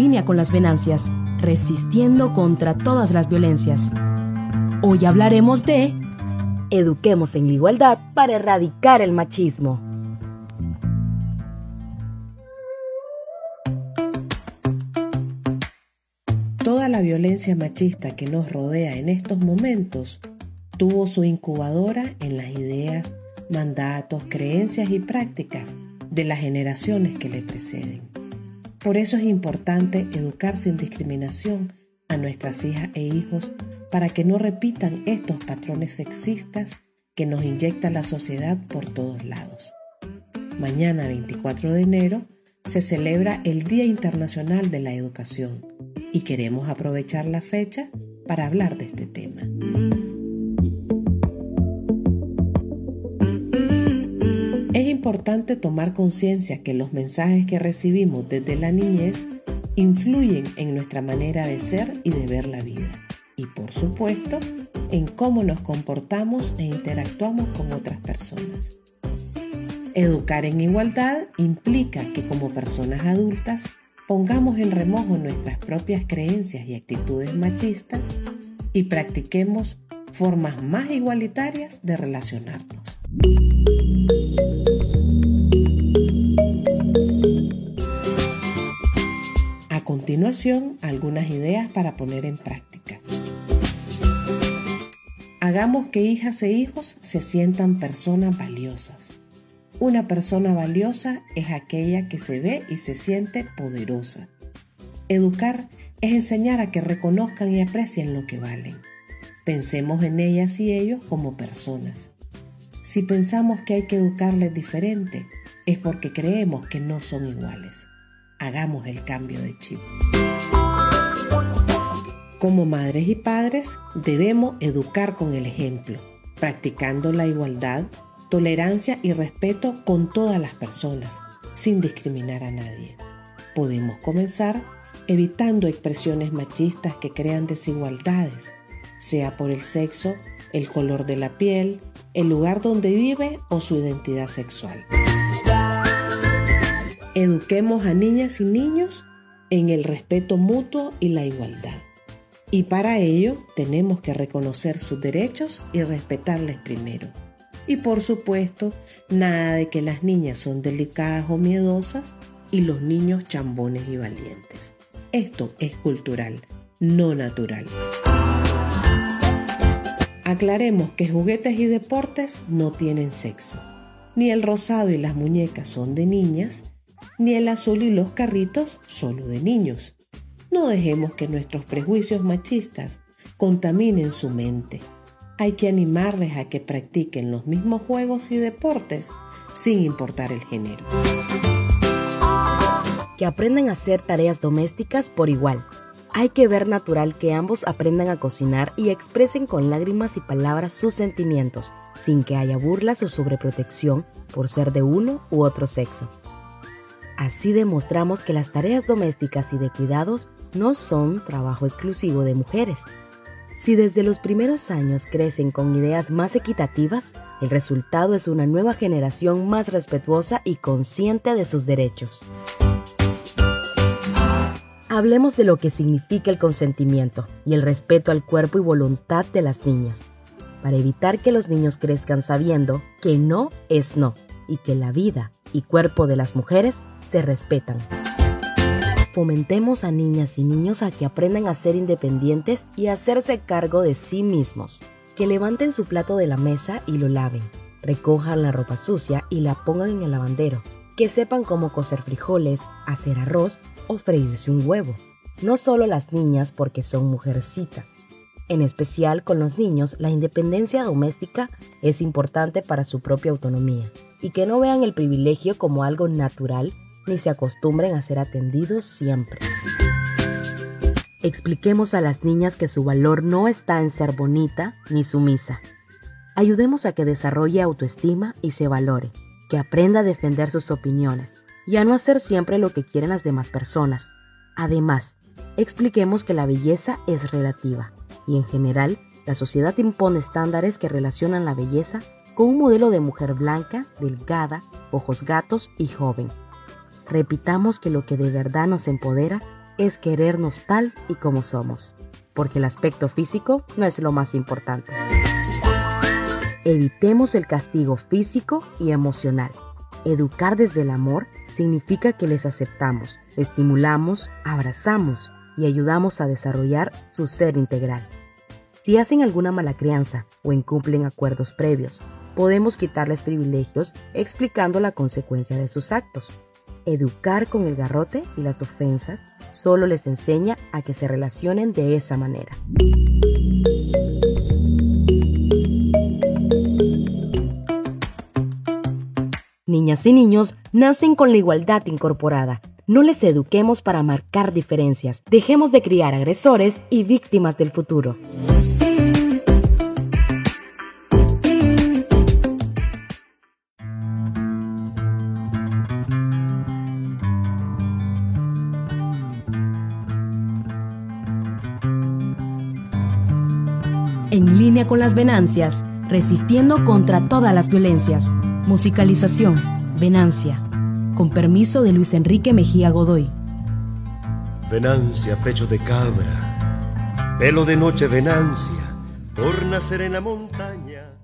línea con las venancias, resistiendo contra todas las violencias. Hoy hablaremos de Eduquemos en la igualdad para erradicar el machismo. Toda la violencia machista que nos rodea en estos momentos tuvo su incubadora en las ideas, mandatos, creencias y prácticas de las generaciones que le preceden. Por eso es importante educar sin discriminación a nuestras hijas e hijos para que no repitan estos patrones sexistas que nos inyecta la sociedad por todos lados. Mañana, 24 de enero, se celebra el Día Internacional de la Educación y queremos aprovechar la fecha para hablar de este tema. Es importante tomar conciencia que los mensajes que recibimos desde la niñez influyen en nuestra manera de ser y de ver la vida. Y por supuesto, en cómo nos comportamos e interactuamos con otras personas. Educar en igualdad implica que como personas adultas pongamos en remojo nuestras propias creencias y actitudes machistas y practiquemos formas más igualitarias de relacionarnos. A continuación, algunas ideas para poner en práctica. Hagamos que hijas e hijos se sientan personas valiosas. Una persona valiosa es aquella que se ve y se siente poderosa. Educar es enseñar a que reconozcan y aprecien lo que valen. Pensemos en ellas y ellos como personas. Si pensamos que hay que educarles diferente, es porque creemos que no son iguales. Hagamos el cambio de chip. Como madres y padres, debemos educar con el ejemplo, practicando la igualdad, tolerancia y respeto con todas las personas, sin discriminar a nadie. Podemos comenzar evitando expresiones machistas que crean desigualdades, sea por el sexo, el color de la piel, el lugar donde vive o su identidad sexual. Eduquemos a niñas y niños en el respeto mutuo y la igualdad. Y para ello tenemos que reconocer sus derechos y respetarles primero. Y por supuesto, nada de que las niñas son delicadas o miedosas y los niños chambones y valientes. Esto es cultural, no natural. Aclaremos que juguetes y deportes no tienen sexo. Ni el rosado y las muñecas son de niñas, ni el azul y los carritos solo de niños. No dejemos que nuestros prejuicios machistas contaminen su mente. Hay que animarles a que practiquen los mismos juegos y deportes sin importar el género. Que aprendan a hacer tareas domésticas por igual. Hay que ver natural que ambos aprendan a cocinar y expresen con lágrimas y palabras sus sentimientos, sin que haya burlas o sobreprotección por ser de uno u otro sexo. Así demostramos que las tareas domésticas y de cuidados no son trabajo exclusivo de mujeres. Si desde los primeros años crecen con ideas más equitativas, el resultado es una nueva generación más respetuosa y consciente de sus derechos. Hablemos de lo que significa el consentimiento y el respeto al cuerpo y voluntad de las niñas, para evitar que los niños crezcan sabiendo que no es no y que la vida y cuerpo de las mujeres se respetan. Fomentemos a niñas y niños a que aprendan a ser independientes y a hacerse cargo de sí mismos, que levanten su plato de la mesa y lo laven, recojan la ropa sucia y la pongan en el lavandero, que sepan cómo cocer frijoles, hacer arroz o freírse un huevo. No solo las niñas porque son mujercitas. En especial con los niños, la independencia doméstica es importante para su propia autonomía y que no vean el privilegio como algo natural ni se acostumbren a ser atendidos siempre. Expliquemos a las niñas que su valor no está en ser bonita ni sumisa. Ayudemos a que desarrolle autoestima y se valore, que aprenda a defender sus opiniones y a no hacer siempre lo que quieren las demás personas. Además, expliquemos que la belleza es relativa y en general la sociedad impone estándares que relacionan la belleza con un modelo de mujer blanca, delgada, ojos gatos y joven. Repitamos que lo que de verdad nos empodera es querernos tal y como somos, porque el aspecto físico no es lo más importante. Evitemos el castigo físico y emocional. Educar desde el amor significa que les aceptamos, estimulamos, abrazamos y ayudamos a desarrollar su ser integral. Si hacen alguna mala crianza o incumplen acuerdos previos, podemos quitarles privilegios explicando la consecuencia de sus actos. Educar con el garrote y las ofensas solo les enseña a que se relacionen de esa manera. Niñas y niños nacen con la igualdad incorporada. No les eduquemos para marcar diferencias. Dejemos de criar agresores y víctimas del futuro. En línea con las Venancias, resistiendo contra todas las violencias. Musicalización, Venancia. Con permiso de Luis Enrique Mejía Godoy. Venancia, pecho de cabra, pelo de noche, Venancia, por nacer en la montaña.